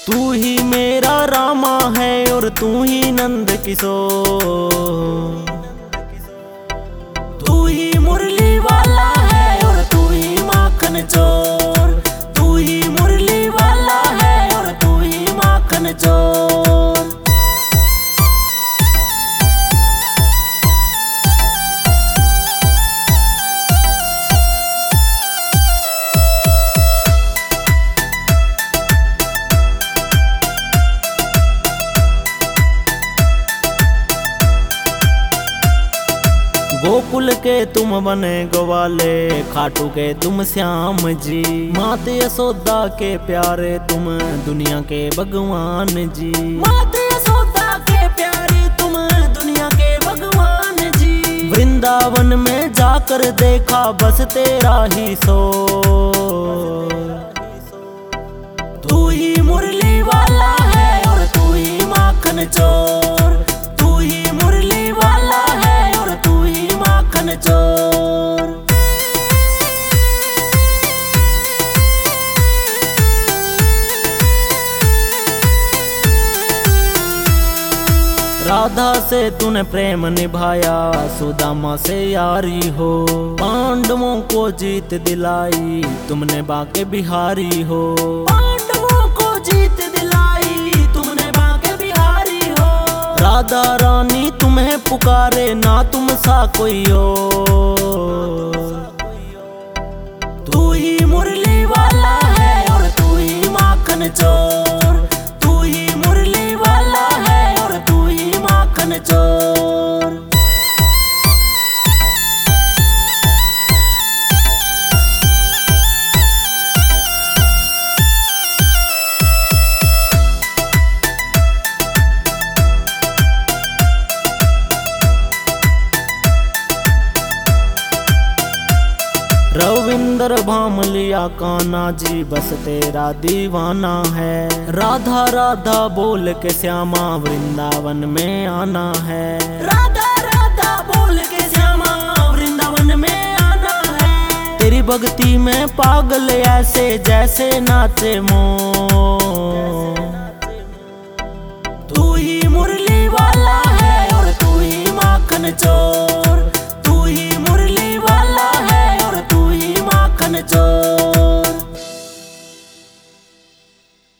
तू ही मेरा रामा है और तू ही नंद किशोर। तू ही मुरली वाला है और तू ही माखन चोर। तू ही मुरली वाला है और तू ही माखन चोर। गोकुल के तुम बने ग्वाले, खाटू के तुम श्याम जी। माते यशोदा के प्यारे तुम दुनिया के भगवान जी। माते यशोदा के प्यारे तुम दुनिया के भगवान जी। वृंदावन में जाकर देखा बस तेरा ही शोर। तू ही मुरली वाला है और तू ही माखन चोर। तू ही मुरली वाला है और तू ही माखन चोर। राधा से तूने प्रेम निभाया, सुदामा से यारी हो। पांडवों को जीत दिलाई, तुमने बाके बिहारी हो। पांडवों को जीत दिलाई, तुमने बाके बिहारी हो। राधा रानी तुम्हें पुकारे, ना तुम सा कोई और। तू ही मुरली वाला है और तू ही माखन चोर। तू ही मुरली वाला है और तू ही माखन चोर। रविंद्र भाम लिया कान्हा जी, बस तेरा दीवाना है। राधा राधा बोल के श्यामा वृंदावन में आना है। राधा राधा बोल के श्यामा वृंदावन में आना है। तेरी भक्ति में पागल ऐसे जैसे नाचे मोर।